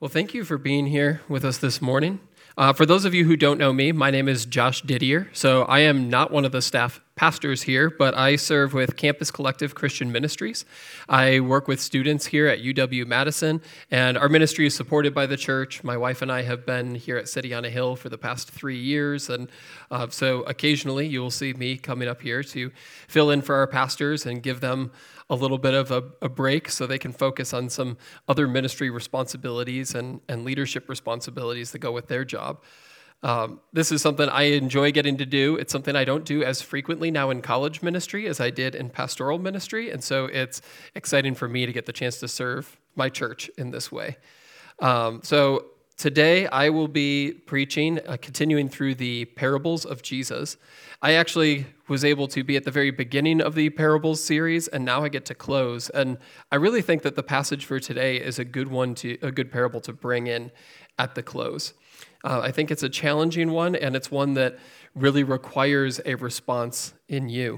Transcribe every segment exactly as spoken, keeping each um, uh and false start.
Well, thank you for being here with us this morning. Uh, for those of you who don't know me, my name is Josh Didier. So I am not one of the staff pastors here, but I serve with Campus Collective Christian Ministries. I work with students here at U W-Madison, and our ministry is supported by the church. My wife and I have been here at City on a Hill for the past three years, and uh, so occasionally you will see me coming up here to fill in for our pastors and give them a little bit of a, a break so they can focus on some other ministry responsibilities and, and leadership responsibilities that go with their job. Um, this is something I enjoy getting to do. It's something I don't do as frequently now in college ministry as I did in pastoral ministry, and so it's exciting for me to get the chance to serve my church in this way. Um, so today I will be preaching, uh, continuing through the parables of Jesus. I actually was able to be at the very beginning of the parables series, and now I get to close. And I really think that the passage for today is a good one to a good parable to bring in at the close. Uh, I think it's a challenging one, and it's one that really requires a response in you.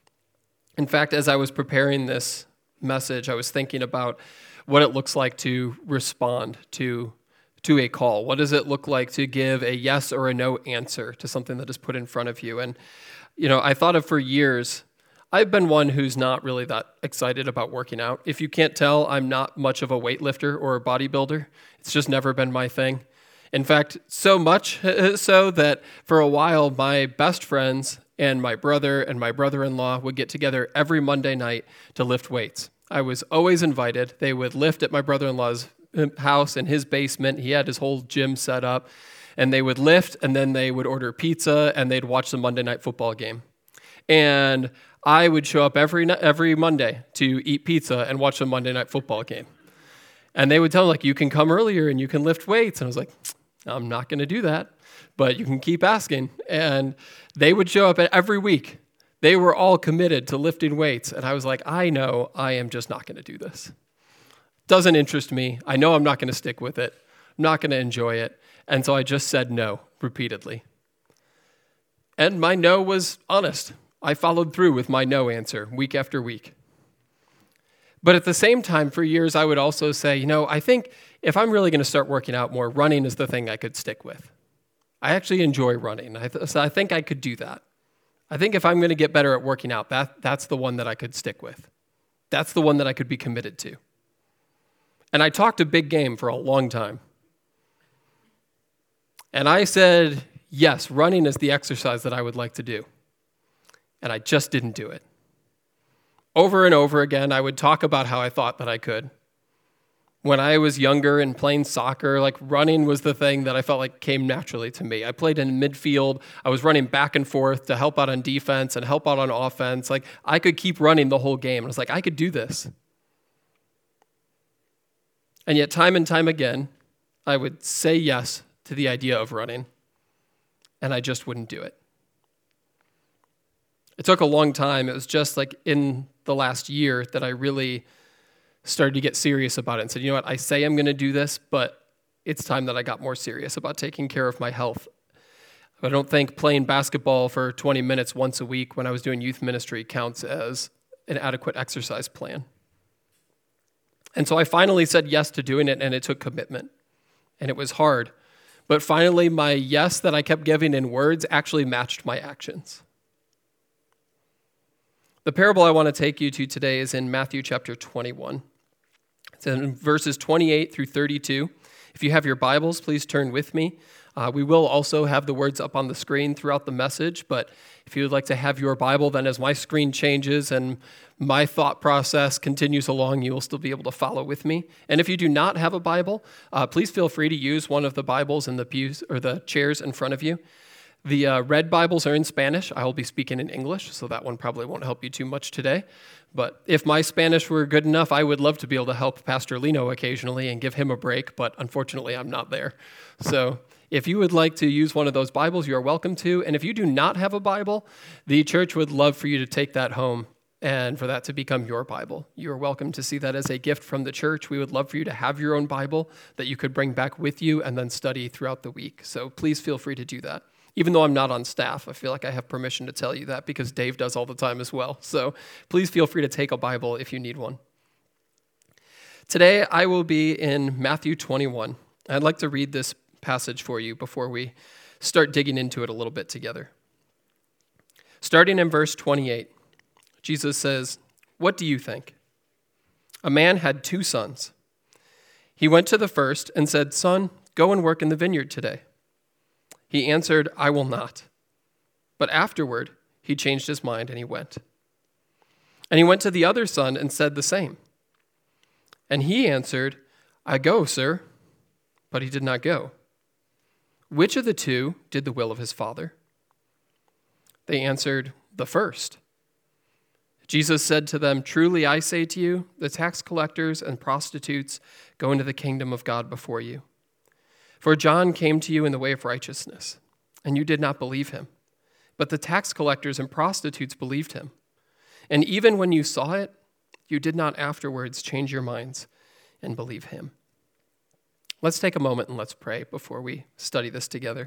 In fact, as I was preparing this message, I was thinking about what it looks like to respond to to a call. What does it look like to give a yes or a no answer to something that is put in front of you? And, you know, I thought of for years, I've been one who's not really that excited about working out. If you can't tell, I'm not much of a weightlifter or a bodybuilder. It's just never been my thing. In fact, so much so that for a while, my best friends and my brother and my brother-in-law would get together every Monday night to lift weights. I was always invited. They would lift at my brother-in-law's house in his basement. He had his whole gym set up, and they would lift, and then they would order pizza, and they'd watch the Monday night football game. And I would show up every every Monday to eat pizza and watch the Monday night football game. And they would tell me, like, you can come earlier and you can lift weights. And I was like, I'm not going to do that, but you can keep asking. And they would show up every week. They were all committed to lifting weights. And I was like, I know I am just not going to do this. Doesn't interest me. I know I'm not going to stick with it. I'm not going to enjoy it. And so I just said no repeatedly. And my no was honest. I followed through with my no answer week after week. But at the same time, for years, I would also say, you know, I think if I'm really going to start working out more, running is the thing I could stick with. I actually enjoy running. I th- so I think I could do that. I think if I'm going to get better at working out, that that's the one that I could stick with. That's the one that I could be committed to. And I talked a big game for a long time. And I said, yes, running is the exercise that I would like to do. And I just didn't do it. Over and over again, I would talk about how I thought that I could. When I was younger and playing soccer, like running was the thing that I felt like came naturally to me. I played in midfield. I was running back and forth to help out on defense and help out on offense. Like I could keep running the whole game. And I was like, I could do this. And yet time and time again, I would say yes to the idea of running, and I just wouldn't do it. It took a long time. It was just like in the last year that I really started to get serious about it and said, you know what, I say I'm going to do this, but it's time that I got more serious about taking care of my health. I don't think playing basketball for twenty minutes once a week when I was doing youth ministry counts as an adequate exercise plan. And so I finally said yes to doing it, and it took commitment, and it was hard. But finally, my yes that I kept giving in words actually matched my actions. The parable I want to take you to today is in Matthew chapter twenty-one. It's in verses twenty-eight through thirty-two. If you have your Bibles, please turn with me. Uh, we will also have the words up on the screen throughout the message, but if you would like to have your Bible, then as my screen changes and my thought process continues along, you will still be able to follow with me. And if you do not have a Bible, uh, please feel free to use one of the Bibles in the pews or the chairs in front of you. The uh, red Bibles are in Spanish. I will be speaking in English, so that one probably won't help you too much today. But if my Spanish were good enough, I would love to be able to help Pastor Lino occasionally and give him a break, but unfortunately, I'm not there. So if you would like to use one of those Bibles, you are welcome to. And if you do not have a Bible, the church would love for you to take that home and for that to become your Bible. You are welcome to see that as a gift from the church. We would love for you to have your own Bible that you could bring back with you and then study throughout the week. So please feel free to do that. Even though I'm not on staff, I feel like I have permission to tell you that because Dave does all the time as well. So please feel free to take a Bible if you need one. Today, I will be in Matthew twenty-one, I'd like to read this passage for you before we start digging into it a little bit together. Starting in verse twenty-eight, Jesus says, "What do you think? A man had two sons. He went to the first and said, 'Son, go and work in the vineyard today.' He answered, 'I will not.' But afterward, he changed his mind and he went. And he went to the other son and said the same. And he answered, 'I go, sir.' But he did not go. Which of the two did the will of his father?" They answered, "The first." Jesus said to them, "Truly I say to you, the tax collectors and prostitutes go into the kingdom of God before you. For John came to you in the way of righteousness, and you did not believe him. But the tax collectors and prostitutes believed him. And even when you saw it, you did not afterwards change your minds and believe him." Let's take a moment and let's pray before we study this together.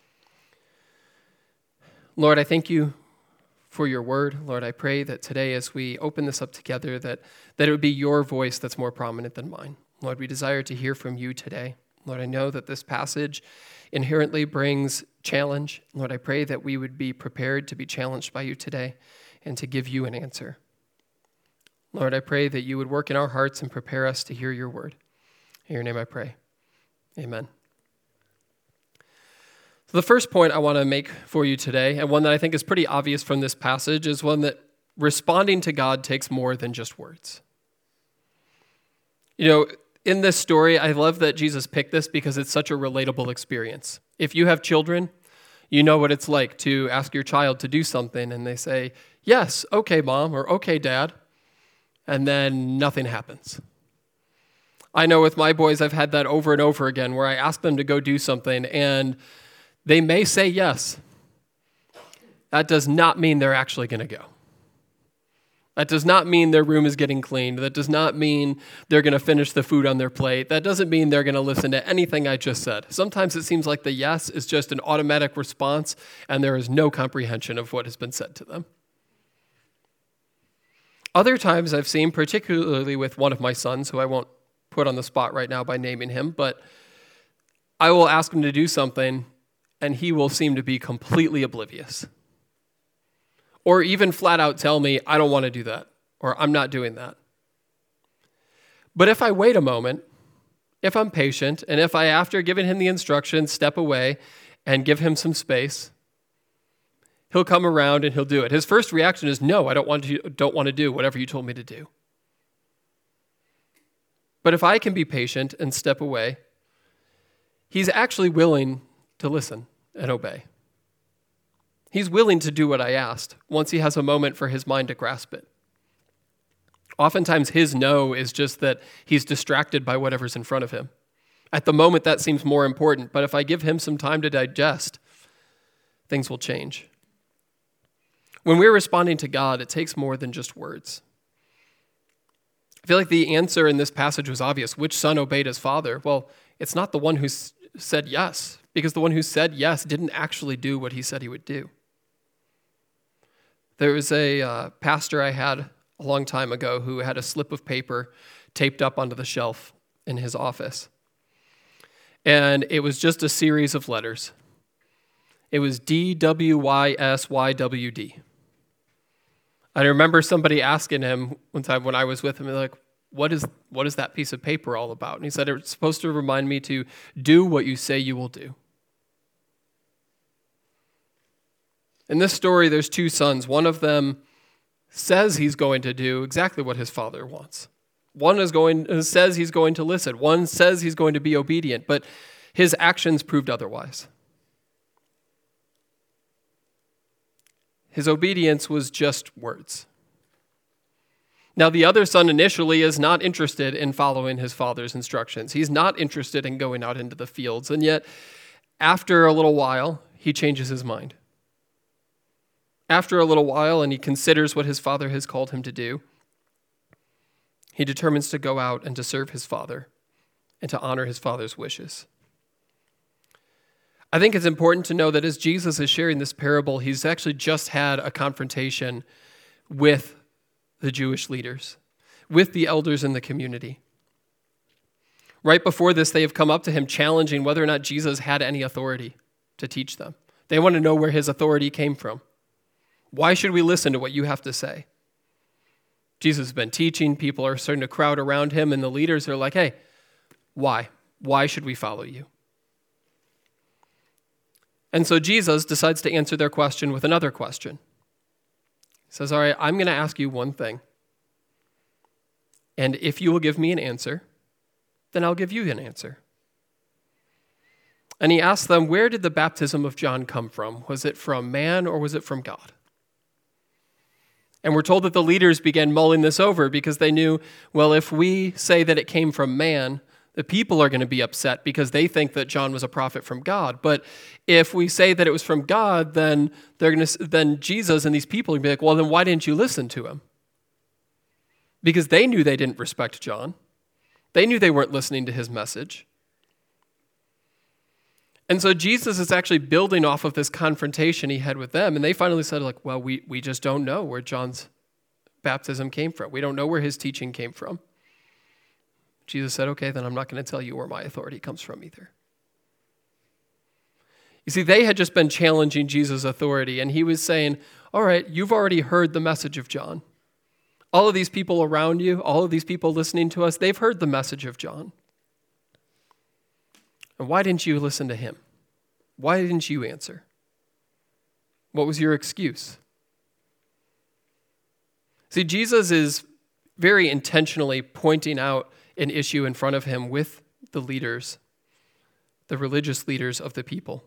Lord, I thank you for your word. Lord, I pray that today as we open this up together, that, that it would be your voice that's more prominent than mine. Lord, we desire to hear from you today. Lord, I know that this passage inherently brings challenge. Lord, I pray that we would be prepared to be challenged by you today and to give you an answer. Lord, I pray that you would work in our hearts and prepare us to hear your word. In your name I pray. Amen. So the first point I want to make for you today, and one that I think is pretty obvious from this passage, is one that responding to God takes more than just words. You know, in this story, I love that Jesus picked this because it's such a relatable experience. If you have children, you know what it's like to ask your child to do something and they say, "Yes, okay, mom," or "Okay, dad," and then nothing happens. I know with my boys, I've had that over and over again where I ask them to go do something and they may say yes. That does not mean they're actually going to go. That does not mean their room is getting cleaned. That does not mean they're going to finish the food on their plate. That doesn't mean they're going to listen to anything I just said. Sometimes it seems like the yes is just an automatic response and there is no comprehension of what has been said to them. Other times I've seen, particularly with one of my sons, who I won't put on the spot right now by naming him, but I will ask him to do something and he will seem to be completely oblivious. Or even flat out tell me, "I don't want to do that," or "I'm not doing that." But if I wait a moment, if I'm patient, and if I, after giving him the instructions, step away and give him some space, he'll come around and he'll do it. His first reaction is, "No, I don't want to, don't want to do whatever you told me to do." But if I can be patient and step away, he's actually willing to listen and obey. He's willing to do what I asked once he has a moment for his mind to grasp it. Oftentimes his no is just that he's distracted by whatever's in front of him. At the moment that seems more important, but if I give him some time to digest, things will change. When we're responding to God, it takes more than just words. I feel like the answer in this passage was obvious. Which son obeyed his father? Well, it's not the one who s- said yes, because the one who said yes didn't actually do what he said he would do. There was a uh, pastor I had a long time ago who had a slip of paper taped up onto the shelf in his office. And it was just a series of letters. It was D W Y S Y W D. I remember somebody asking him one time when I was with him, like, what is what is that piece of paper all about? And he said, "It's supposed to remind me to do what you say you will do." In this story, there's two sons. One of them says he's going to do exactly what his father wants. One is going says he's going to listen. One says he's going to be obedient, but his actions proved otherwise. His obedience was just words. Now, the other son initially is not interested in following his father's instructions. He's not interested in going out into the fields, and yet, after a little while, he changes his mind. After a little while, and he considers what his father has called him to do, he determines to go out and to serve his father and to honor his father's wishes. I think it's important to know that as Jesus is sharing this parable, he's actually just had a confrontation with the Jewish leaders, with the elders in the community. Right before this, they have come up to him challenging whether or not Jesus had any authority to teach them. They want to know where his authority came from. Why should we listen to what you have to say? Jesus has been teaching. People are starting to crowd around him, and the leaders are like, hey, why? Why should we follow you? And so Jesus decides to answer their question with another question. He says, all right, I'm going to ask you one thing. And if you will give me an answer, then I'll give you an answer. And he asked them, where did the baptism of John come from? Was it from man or was it from God? And we're told that the leaders began mulling this over because they knew, well, if we say that it came from man, the people are going to be upset because they think that John was a prophet from God. But if we say that it was from God, then they're going to, then Jesus and these people are going to be like, well, then why didn't you listen to him? Because they knew they didn't respect John. They knew they weren't listening to his message. And so Jesus is actually building off of this confrontation he had with them. And they finally said, like, well, we, we just don't know where John's baptism came from. We don't know where his teaching came from. Jesus said, okay, then I'm not going to tell you where my authority comes from either. You see, they had just been challenging Jesus' authority, and he was saying, all right, you've already heard the message of John. All of these people around you, all of these people listening to us, they've heard the message of John. And why didn't you listen to him? Why didn't you answer? What was your excuse? See, Jesus is very intentionally pointing out an issue in front of him with the leaders, the religious leaders of the people.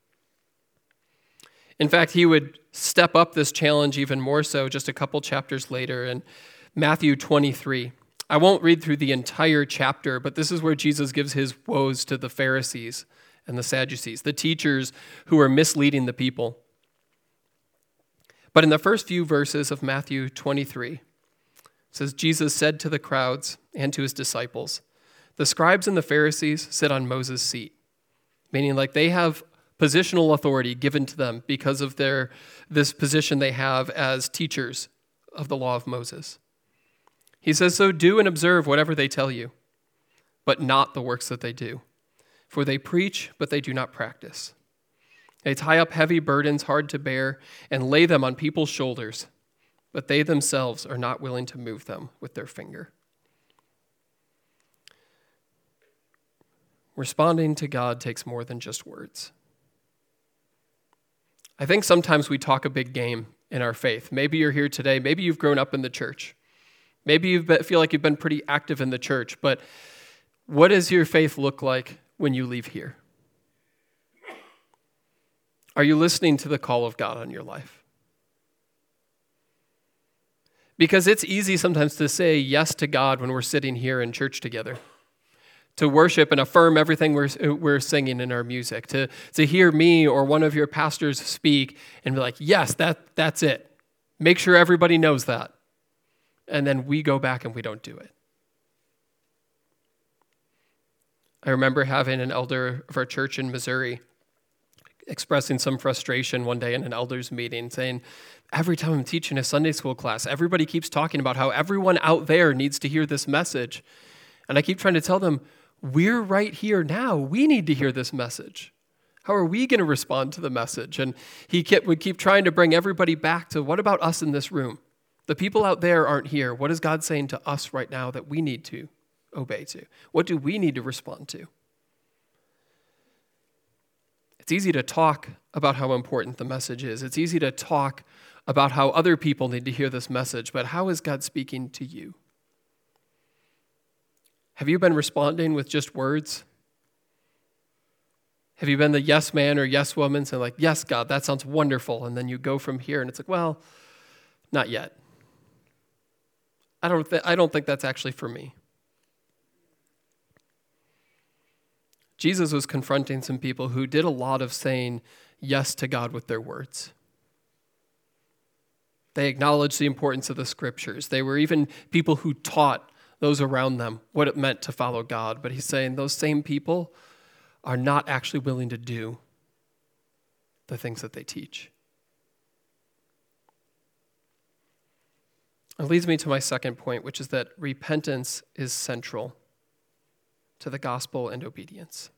In fact, he would step up this challenge even more so just a couple chapters later in Matthew twenty-three. I won't read through the entire chapter, but this is where Jesus gives his woes to the Pharisees and the Sadducees, the teachers who are misleading the people. But in the first few verses of Matthew twenty-three, it says, Jesus said to the crowds and to his disciples, the scribes and the Pharisees sit on Moses' seat, meaning like they have positional authority given to them because of their this position they have as teachers of the law of Moses. He says, so do and observe whatever they tell you, but not the works that they do. For they preach, but they do not practice. They tie up heavy burdens hard to bear and lay them on people's shoulders, but they themselves are not willing to move them with their finger. Responding to God takes more than just words. I think sometimes we talk a big game in our faith. Maybe you're here today. Maybe you've grown up in the church. Maybe you feel like you've been pretty active in the church, but what does your faith look like when you leave here? Are you listening to the call of God on your life? Because it's easy sometimes to say yes to God when we're sitting here in church together, to worship and affirm everything we're, we're singing in our music, to, to hear me or one of your pastors speak and be like, yes, that, that's it. Make sure everybody knows that. And then we go back and we don't do it. I remember having an elder of our church in Missouri expressing some frustration one day in an elders meeting, saying, every time I'm teaching a Sunday school class, everybody keeps talking about how everyone out there needs to hear this message. And I keep trying to tell them, we're right here now. We need to hear this message. How are we going to respond to the message? And he kept, would keep trying to bring everybody back to, what about us in this room? The people out there aren't here. What is God saying to us right now that we need to obey to? What do we need to respond to? It's easy to talk about how important the message is. It's easy to talk about how other people need to hear this message, but how is God speaking to you? Have you been responding with just words? Have you been the yes man or yes woman saying like, yes, God, that sounds wonderful, and then you go from here and it's like, well, not yet. I don't, th- I don't think that's actually for me. Jesus was confronting some people who did a lot of saying yes to God with their words. They acknowledged the importance of the scriptures. They were even people who taught those around them what it meant to follow God. But he's saying those same people are not actually willing to do the things that they teach. It leads me to my second point, which is that repentance is central to the gospel and obedience.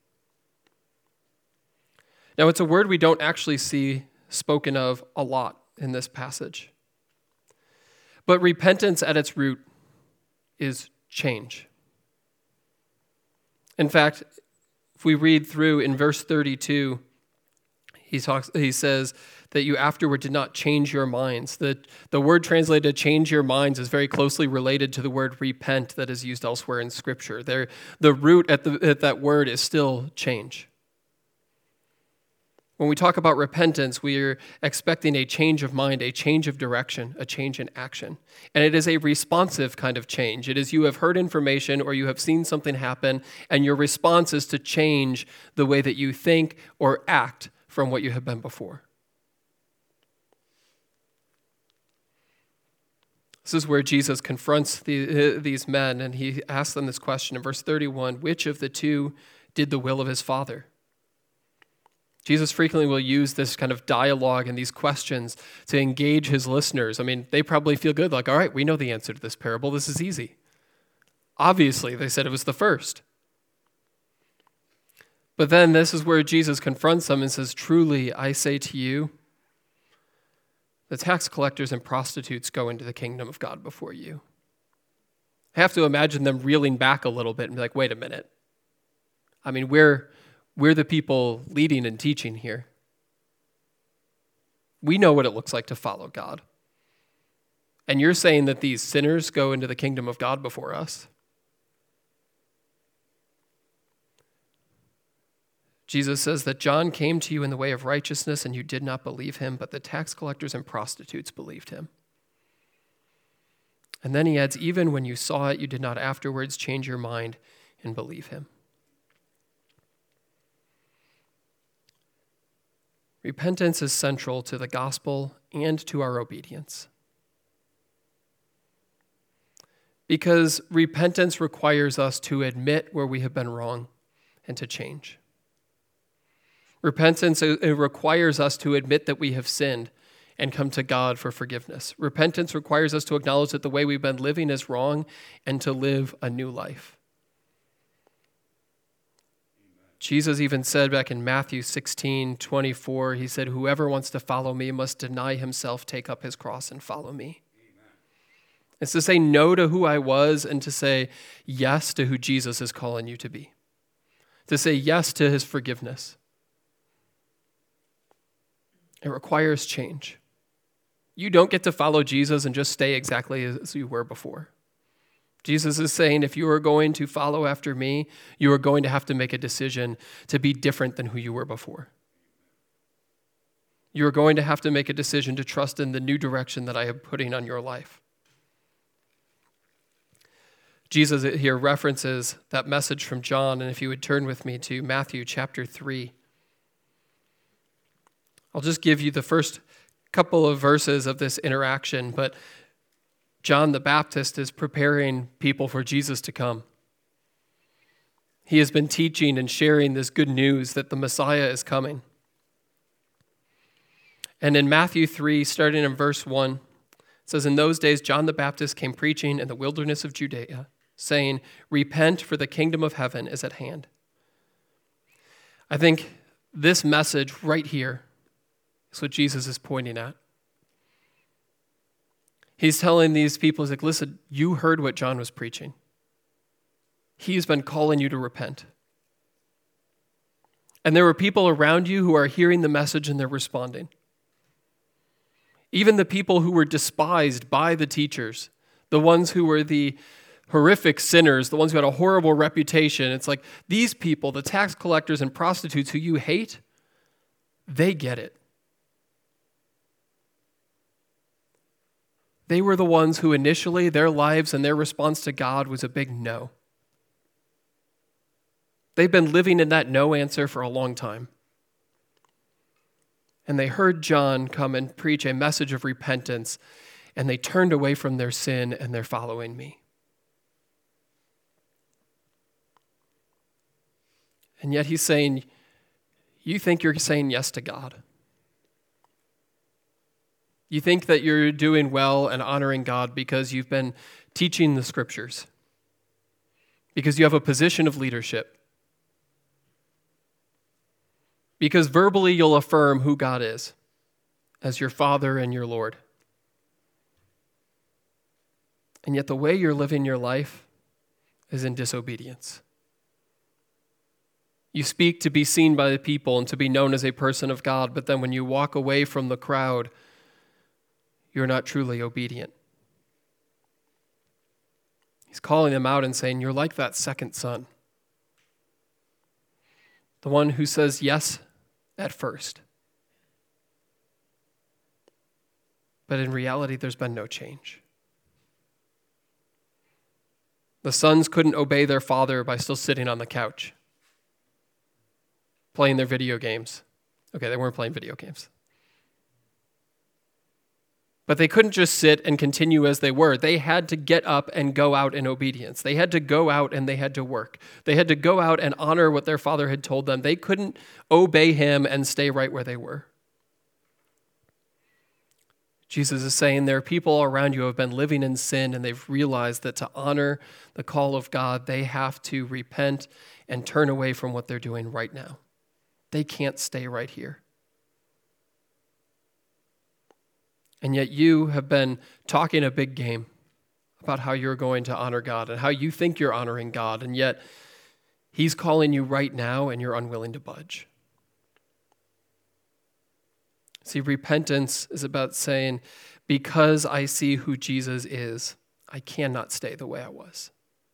Now, it's a word we don't actually see spoken of a lot in this passage. But repentance at its root is change. In fact, if we read through in verse thirty-two, he talks. He says that you afterward did not change your minds. The, the word translated change your minds is very closely related to the word repent that is used elsewhere in Scripture. There, the root at, the, at that word is still change. When we talk about repentance, we are expecting a change of mind, a change of direction, a change in action. And it is a responsive kind of change. It is you have heard information or you have seen something happen, and your response is to change the way that you think or act from what you have been before. This is where Jesus confronts the, these men, and he asks them this question in verse thirty-one, which of the two did the will of his Father? Jesus frequently will use this kind of dialogue and these questions to engage his listeners. I mean, they probably feel good, like, all right, we know the answer to this parable. This is easy. Obviously, they said it was the first. But then this is where Jesus confronts them and says, truly, I say to you, the tax collectors and prostitutes go into the kingdom of God before you. I have to imagine them reeling back a little bit and be like, wait a minute. I mean, we're... We're the people leading and teaching here. We know what it looks like to follow God. And you're saying that these sinners go into the kingdom of God before us? Jesus says that John came to you in the way of righteousness and you did not believe him, but the tax collectors and prostitutes believed him. And then he adds, even when you saw it, you did not afterwards change your mind and believe him. Repentance is central to the gospel and to our obedience. Because repentance requires us to admit where we have been wrong and to change. Repentance it requires us to admit that we have sinned and come to God for forgiveness. Repentance requires us to acknowledge that the way we've been living is wrong and to live a new life. Jesus even said back in Matthew sixteen twenty-four, he said, whoever wants to follow me must deny himself, take up his cross, and follow me. Amen. It's to say no to who I was and to say yes to who Jesus is calling you to be. To say yes to his forgiveness. It requires change. You don't get to follow Jesus and just stay exactly as you were before. Jesus is saying, if you are going to follow after me, you are going to have to make a decision to be different than who you were before. You are going to have to make a decision to trust in the new direction that I am putting on your life. Jesus here references that message from John, and if you would turn with me to Matthew chapter three. I'll just give you the first couple of verses of this interaction, but John the Baptist is preparing people for Jesus to come. He has been teaching and sharing this good news that the Messiah is coming. And in Matthew three, starting in verse one, it says, in those days John the Baptist came preaching in the wilderness of Judea, saying, repent, for the kingdom of heaven is at hand. I think this message right here is what Jesus is pointing at. He's telling these people, he's like, listen, you heard what John was preaching. He's been calling you to repent. And there were people around you who are hearing the message and they're responding. Even the people who were despised by the teachers, the ones who were the horrific sinners, the ones who had a horrible reputation, it's like these people, the tax collectors and prostitutes who you hate, they get it. They were the ones who initially, their lives and their response to God was a big no. They've been living in that no answer for a long time. And they heard John come and preach a message of repentance, and they turned away from their sin and they're following me. And yet he's saying, you think you're saying yes to God. You think that you're doing well and honoring God because you've been teaching the scriptures. because you have a position of leadership, because verbally you'll affirm who God is as your Father and your Lord. And yet the way you're living your life is in disobedience. You speak to be seen by the people and to be known as a person of God, but then when you walk away from the crowd, you're not truly obedient. He's calling them out and saying, you're like that second son. The one who says yes at first. But in reality, there's been no change. The sons couldn't obey their father by still sitting on the couch, playing their video games. Okay, they weren't playing video games. But they couldn't just sit and continue as they were. They had to get up and go out in obedience. They had to go out and they had to work. They had to go out and honor what their father had told them. They couldn't obey him and stay right where they were. Jesus is saying there are people around you who have been living in sin, and they've realized that to honor the call of God, they have to repent and turn away from what they're doing right now. They can't stay right here. And yet you have been talking a big game about how you're going to honor God and how you think you're honoring God, and yet he's calling you right now and you're unwilling to budge. See, repentance is about saying, because I see who Jesus is, I cannot stay the way I was.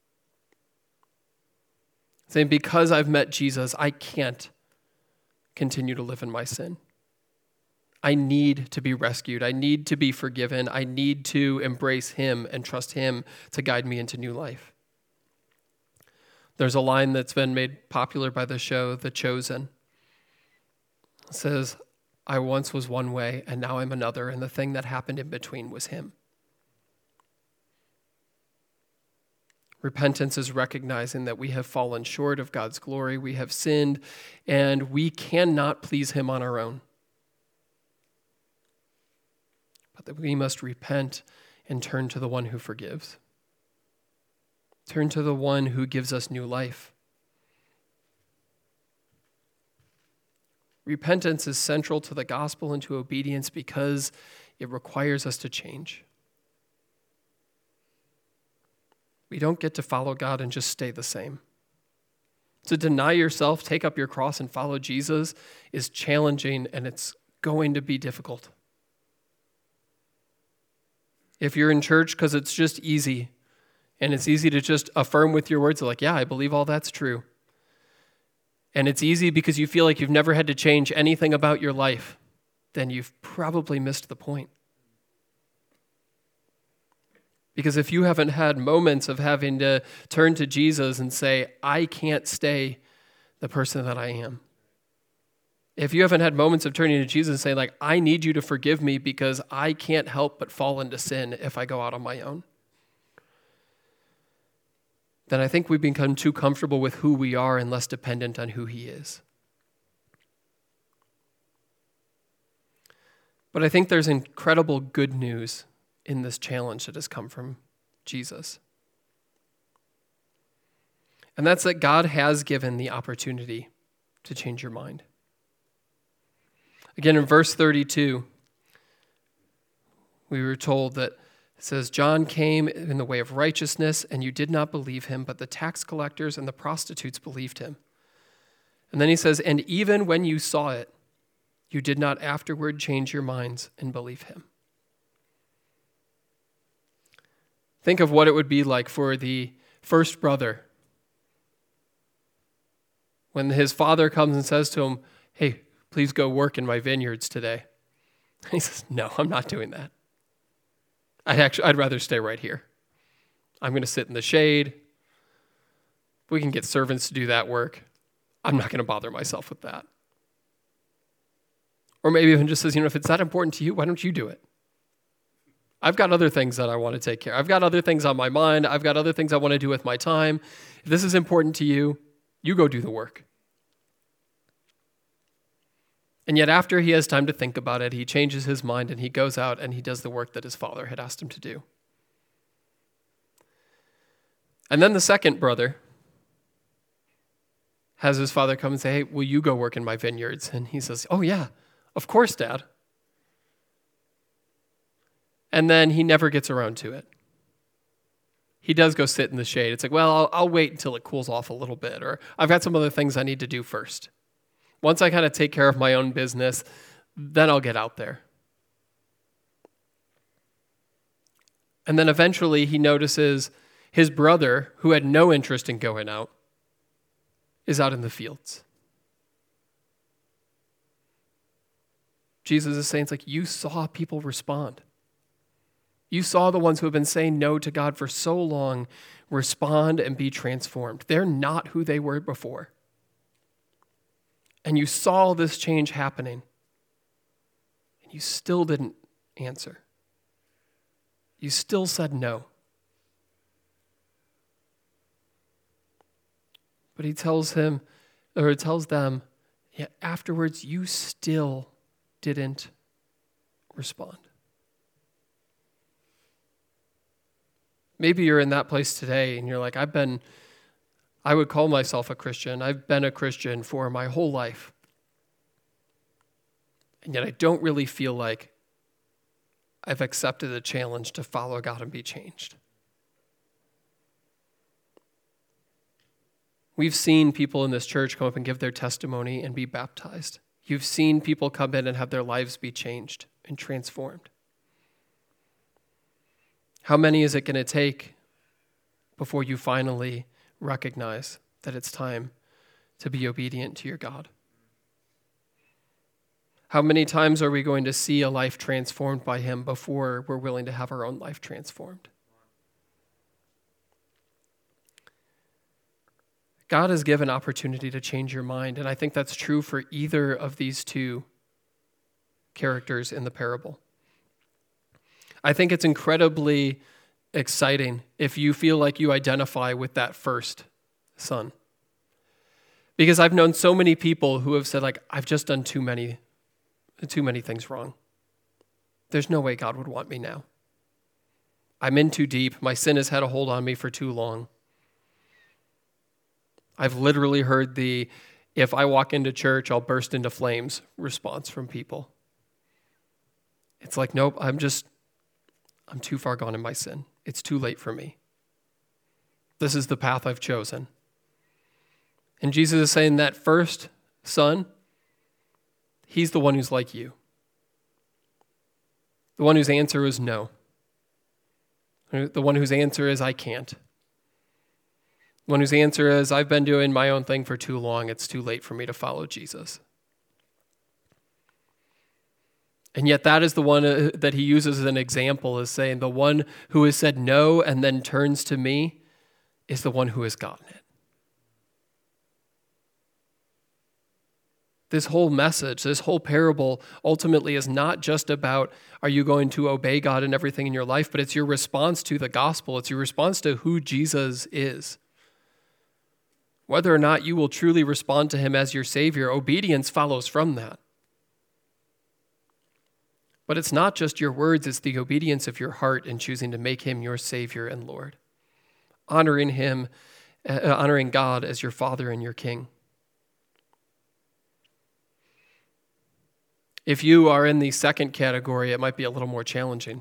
Saying, because I've met Jesus, I can't continue to live in my sin. I need to be rescued. I need to be forgiven. I need to embrace him and trust him to guide me into new life. There's a line that's been made popular by the show, The Chosen. It says, I once was one way, and now I'm another, and the thing that happened in between was him. Repentance is recognizing that we have fallen short of God's glory, we have sinned, and we cannot please him on our own. But that we must repent and turn to the one who forgives. Turn to the one who gives us new life. Repentance is central to the gospel and to obedience because it requires us to change. We don't get to follow God and just stay the same. To deny yourself, take up your cross, and follow Jesus is challenging, and it's going to be difficult. If you're in church because it's just easy, and it's easy to just affirm with your words, like, yeah, I believe all that's true. And it's easy because you feel like you've never had to change anything about your life, then you've probably missed the point. Because if you haven't had moments of having to turn to Jesus and say, I can't stay the person that I am. If you haven't had moments of turning to Jesus and saying, like, I need you to forgive me because I can't help but fall into sin if I go out on my own, then I think we've become too comfortable with who we are and less dependent on who he is. But I think there's incredible good news in this challenge that has come from Jesus. And that's that God has given the opportunity to change your mind. Again, in verse thirty-two, we were told that it says, John came in the way of righteousness, and you did not believe him, but the tax collectors and the prostitutes believed him. And then he says, and even when you saw it, you did not afterward change your minds and believe him. Think of what it would be like for the first brother when his father comes and says to him, hey, please go work in my vineyards today. He says, no, I'm not doing that. I'd actually, I'd rather stay right here. I'm going to sit in the shade. We can get servants to do that work. I'm not going to bother myself with that. Or maybe even just says, you know, if it's that important to you, why don't you do it? I've got other things that I want to take care of. I've got other things on my mind. I've got other things I want to do with my time. If this is important to you, you go do the work. And yet after he has time to think about it, he changes his mind and he goes out and he does the work that his father had asked him to do. And then the second brother has his father come and say, hey, will you go work in my vineyards? And he says, oh yeah, of course, Dad. And then he never gets around to it. He does go sit in the shade. It's like, well, I'll, I'll wait until it cools off a little bit, or I've got some other things I need to do first. Once I kind of take care of my own business, then I'll get out there. And then eventually he notices his brother, who had no interest in going out, is out in the fields. Jesus is saying, it's like, you saw people respond. You saw the ones who have been saying no to God for so long respond and be transformed. They're not who they were before. And you saw this change happening, and you still didn't answer. You still said no. But he tells him, or he tells them, yeah, afterwards, you still didn't respond. Maybe you're in that place today and you're like, I've been, I would call myself a Christian. I've been a Christian for my whole life. And yet I don't really feel like I've accepted the challenge to follow God and be changed. We've seen people in this church come up and give their testimony and be baptized. You've seen people come in and have their lives be changed and transformed. How many is it going to take before you finally recognize that it's time to be obedient to your God? How many times are we going to see a life transformed by him before we're willing to have our own life transformed? God has given opportunity to change your mind, and I think that's true for either of these two characters in the parable. I think it's incredibly exciting if you feel like you identify with that first son. Because I've known so many people who have said, like, I've just done too many, too many things wrong. There's no way God would want me now. I'm in too deep. My sin has had a hold on me for too long. I've literally heard the, if I walk into church, I'll burst into flames response from people. It's like, nope, I'm just, I'm too far gone in my sin. It's too late for me. This is the path I've chosen. And Jesus is saying that first son, he's the one who's like you. The one whose answer is no. The one whose answer is I can't. The one whose answer is I've been doing my own thing for too long. It's too late for me to follow Jesus. And yet that is the one that he uses as an example, as saying the one who has said no and then turns to me is the one who has gotten it. This whole message, this whole parable ultimately is not just about are you going to obey God in everything in your life, but it's your response to the gospel. It's your response to who Jesus is. Whether or not you will truly respond to him as your Savior, obedience follows from that. But it's not just your words, it's the obedience of your heart in choosing to make him your Savior and Lord. Honoring him, uh, honoring God as your Father and your King. If you are in the second category, it might be a little more challenging.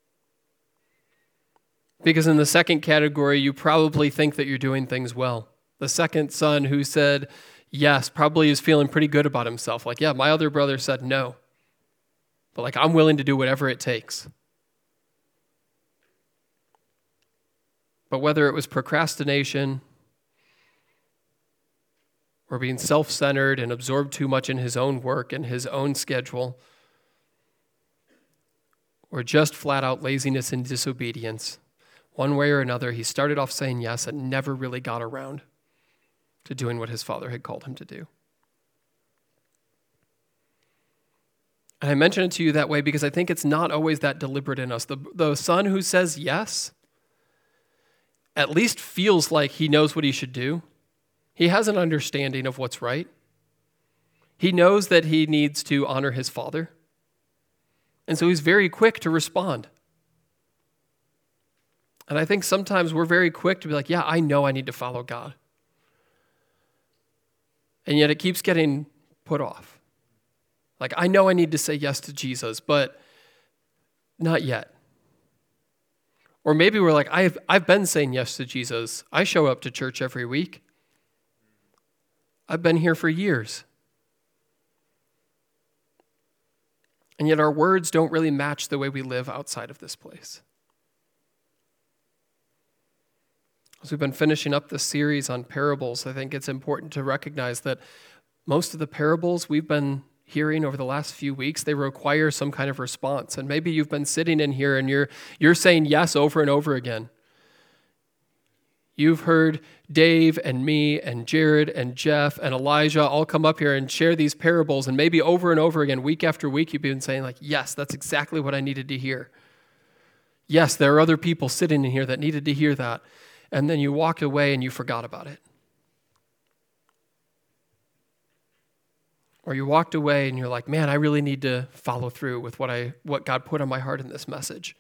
Because in the second category, you probably think that you're doing things well. The second son who said yes probably is feeling pretty good about himself. Like, yeah, my other brother said no. But like, I'm willing to do whatever it takes. But whether it was procrastination or being self-centered and absorbed too much in his own work and his own schedule, or just flat out laziness and disobedience, one way or another, he started off saying yes and never really got around to doing what his father had called him to do. And I mention it to you that way because I think it's not always that deliberate in us. The, the son who says yes at least feels like he knows what he should do. He has an understanding of what's right. He knows that he needs to honor his father. And so he's very quick to respond. And I think sometimes we're very quick to be like, yeah, I know I need to follow God. And yet it keeps getting put off. Like, I know I need to say yes to Jesus, but not yet. Or maybe we're like, I've, I've been saying yes to Jesus. I show up to church every week. I've been here for years. And yet our words don't really match the way we live outside of this place. As we've been finishing up this series on parables, I think it's important to recognize that most of the parables we've been hearing over the last few weeks, they require some kind of response. And maybe you've been sitting in here and you're you're saying yes over and over again. You've heard Dave and me and Jared and Jeff and Elijah all come up here and share these parables, and maybe over and over again, week after week, you've been saying like, yes, that's exactly what I needed to hear. Yes, there are other people sitting in here that needed to hear that. And then you walked away and you forgot about it. Or you walked away and you're like, man, I really need to follow through with what I what God put on my heart in this message.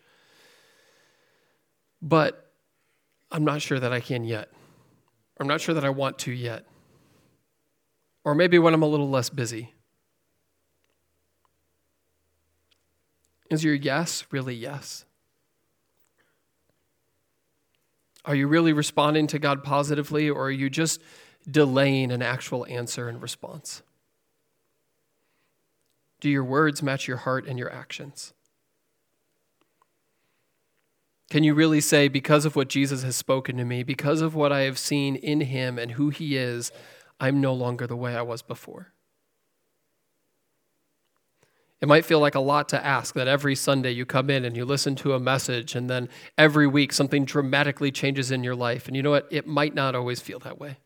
But I'm not sure that I can yet. I'm not sure that I want to yet. Or maybe when I'm a little less busy. Is your yes really yes? Are you really responding to God positively, or are you just delaying an actual answer and response? Do your words match your heart and your actions? Can you really say, because of what Jesus has spoken to me, because of what I have seen in him and who he is, I'm no longer the way I was before? It might feel like a lot to ask that every Sunday you come in and you listen to a message, and then every week something dramatically changes in your life. And you know what? It might not always feel that way.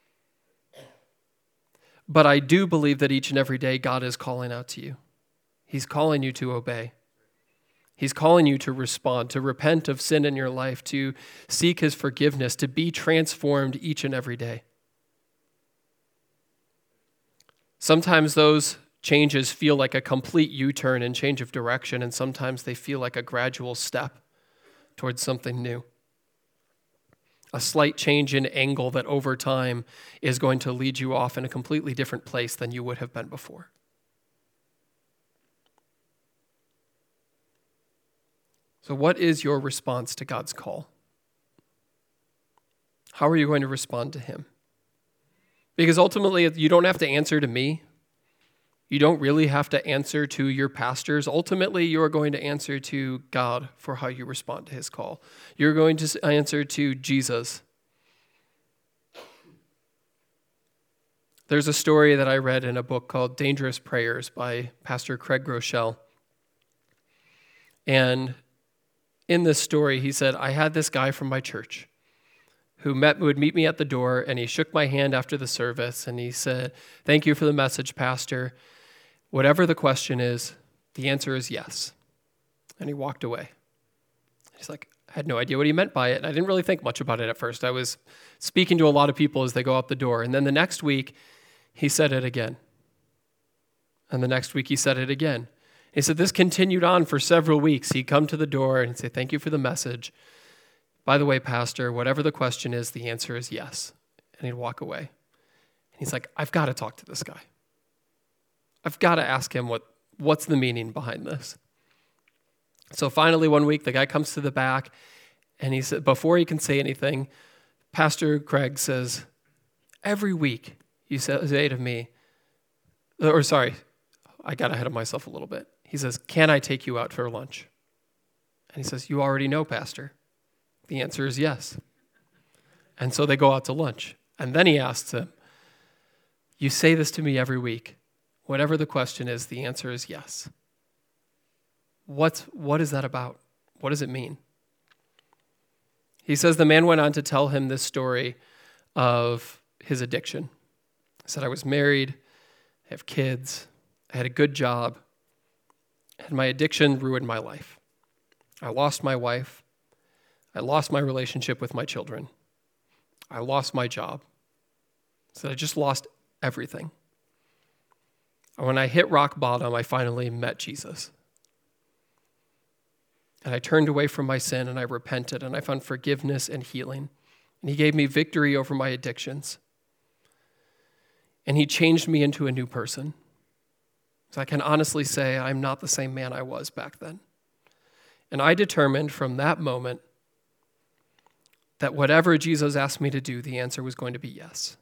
But I do believe that each and every day God is calling out to you. He's calling you to obey. He's calling you to respond, to repent of sin in your life, to seek his forgiveness, to be transformed each and every day. Sometimes those changes feel like a complete U-turn and change of direction, and sometimes they feel like a gradual step towards something new. A slight change in angle that over time is going to lead you off in a completely different place than you would have been before. So what is your response to God's call? How are you going to respond to him? Because ultimately, you don't have to answer to me. You don't really have to answer to your pastors. Ultimately, you are going to answer to God for how you respond to his call. You're going to answer to Jesus. There's a story that I read in a book called Dangerous Prayers by Pastor Craig Groeschel. And in this story, he said, I had this guy from my church who met would meet me at the door, and he shook my hand after the service, and he said, thank you for the message, Pastor. Whatever the question is, the answer is yes. And he walked away. He's like, I had no idea what he meant by it, and I didn't really think much about it at first. I was speaking to a lot of people as they go out the door, and then the next week, he said it again. And the next week, he said it again. He said this continued on for several weeks. He'd come to the door and he'd say, thank you for the message. By the way, Pastor, whatever the question is, the answer is yes. And he'd walk away. And he's like, I've got to talk to this guy. I've got to ask him what, what's the meaning behind this. So finally, one week, the guy comes to the back, and he said, before he can say anything, Pastor Craig says, every week you say to me, or sorry, I got ahead of myself a little bit. He says, can I take you out for lunch? And he says, you already know, Pastor. The answer is yes. And so they go out to lunch. And then he asks him, you say this to me every week. Whatever the question is, the answer is yes. What's, what is that about? What does it mean? He says the man went on to tell him this story of his addiction. He said, I was married, I have kids, I had a good job, and my addiction ruined my life. I lost my wife. I lost my relationship with my children. I lost my job. So I just lost everything. And when I hit rock bottom, I finally met Jesus. And I turned away from my sin, and I repented, and I found forgiveness and healing. And he gave me victory over my addictions. and he changed me into a new person. So I can honestly say I'm not the same man I was back then. And I determined from that moment that whatever Jesus asked me to do, the answer was going to be yes.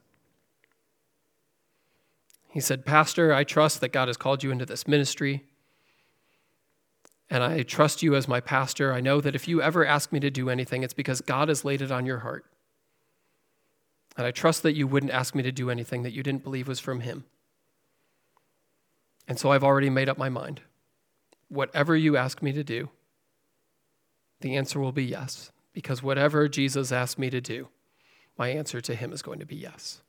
He said, Pastor, I trust that God has called you into this ministry, and I trust you as my pastor. I know that if you ever ask me to do anything, it's because God has laid it on your heart. And I trust that you wouldn't ask me to do anything that you didn't believe was from him. And so I've already made up my mind. Whatever you ask me to do, the answer will be yes. Because whatever Jesus asked me to do, my answer to him is going to be yes.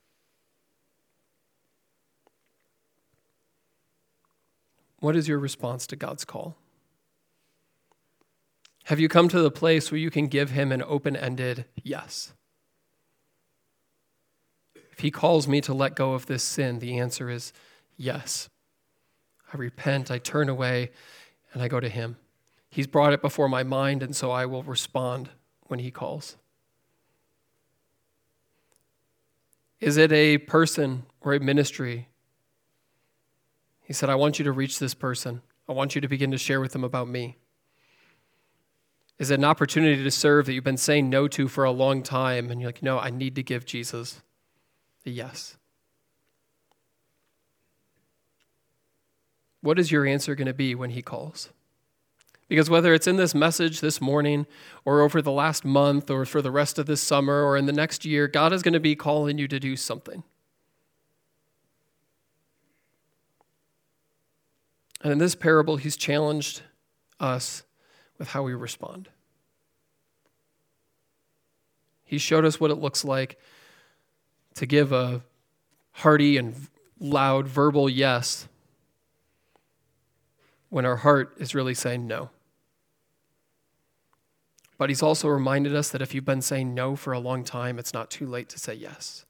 What is your response to God's call? Have you come to the place where you can give him an open-ended yes? If he calls me to let go of this sin, the answer is yes. I repent, I turn away, and I go to him. He's brought it before my mind, and so I will respond when he calls. Is it a person or a ministry? He said, I want you to reach this person. I want you to begin to share with them about me. Is it an opportunity to serve that you've been saying no to for a long time, and you're like, no, I need to give Jesus a yes? What is your answer going to be when he calls? Because whether it's in this message this morning or over the last month or for the rest of this summer or in the next year, God is going to be calling you to do something. And in this parable, he's challenged us with how we respond. He showed us what it looks like to give a hearty and loud verbal yes when our heart is really saying no. But he's also reminded us that if you've been saying no for a long time, it's not too late to say yes.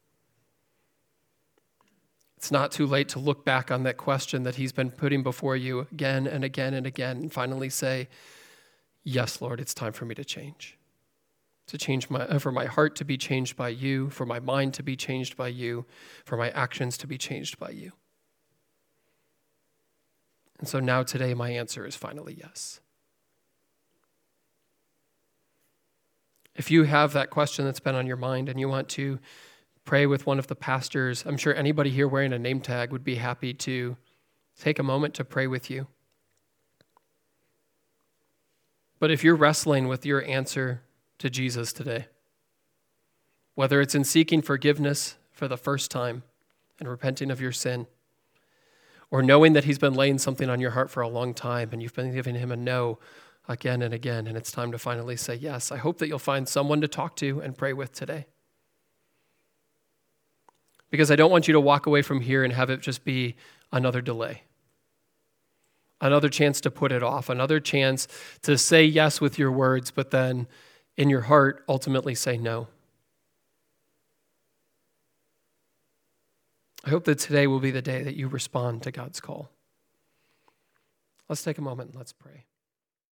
It's not too late to look back on that question that he's been putting before you again and again and again and finally say, yes, Lord, it's time for me to change. To change my, for my heart to be changed by you, for my mind to be changed by you, for my actions to be changed by you. And so now today my answer is finally yes. If you have that question that's been on your mind and you want to pray with one of the pastors, I'm sure anybody here wearing a name tag would be happy to take a moment to pray with you. But if you're wrestling with your answer to Jesus today, whether it's in seeking forgiveness for the first time and repenting of your sin, or knowing that he's been laying something on your heart for a long time and you've been giving him a no again and again, and it's time to finally say yes, I hope that you'll find someone to talk to and pray with today. Because I don't want you to walk away from here and have it just be another delay. Another chance to put it off, another chance to say yes with your words, but then in your heart ultimately say no. I hope that today will be the day that you respond to God's call. Let's take a moment and let's pray.